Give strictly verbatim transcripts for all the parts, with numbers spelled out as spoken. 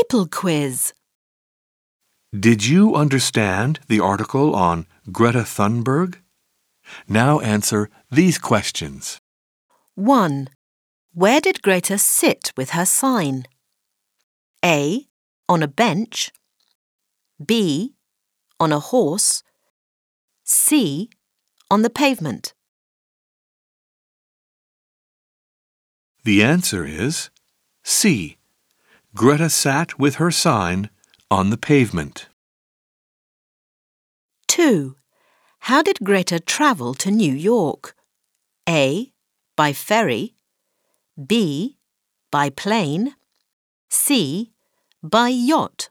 People quiz. Did you understand the article on Greta Thunberg? Now answer these questions. one. Where did Greta sit with her sign? A. On a bench. B. On a horse. C. On the pavement. The answer is C. Greta sat with her sign on the pavement. two. How did Greta travel to New York? A. By ferry. B. By plane. C. By yacht.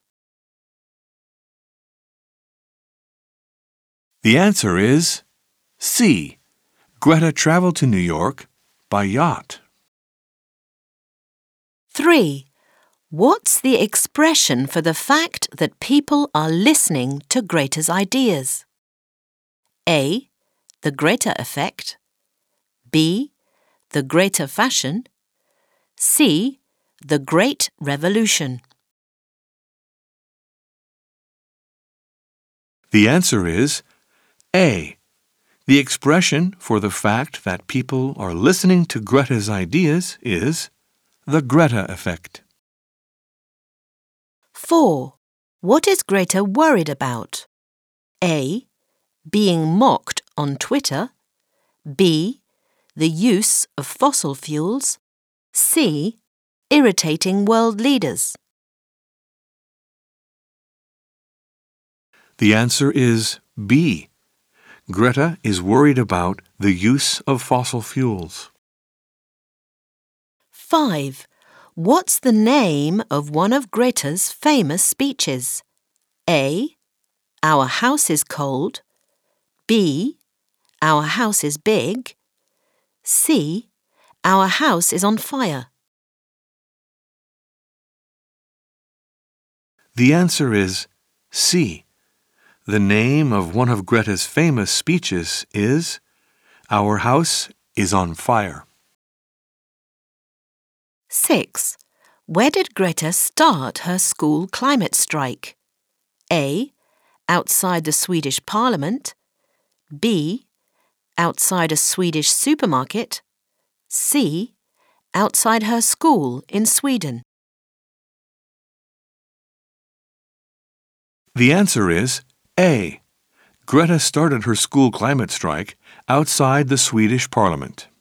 The answer is C. Greta traveled to New York by yacht. three. What's the expression for the fact that people are listening to Greta's ideas? A. The Greta effect. B. The Greta fashion. C. The Great Revolution. The answer is A. The expression for the fact that people are listening to Greta's ideas is the Greta effect. four. What is Greta worried about? A. Being mocked on Twitter. B. The use of fossil fuels. C. Irritating world leaders. The answer is B. Greta is worried about the use of fossil fuels. five. What's the name of one of Greta's famous speeches? A. Our house is cold. B. Our house is big. C. Our house is on fire. The answer is C. The name of one of Greta's famous speeches is Our house is on fire. six. Where did Greta start her school climate strike? A. Outside the Swedish Parliament. B. Outside a Swedish supermarket. C. Outside her school in Sweden. The answer is A. Greta started her school climate strike outside the Swedish Parliament.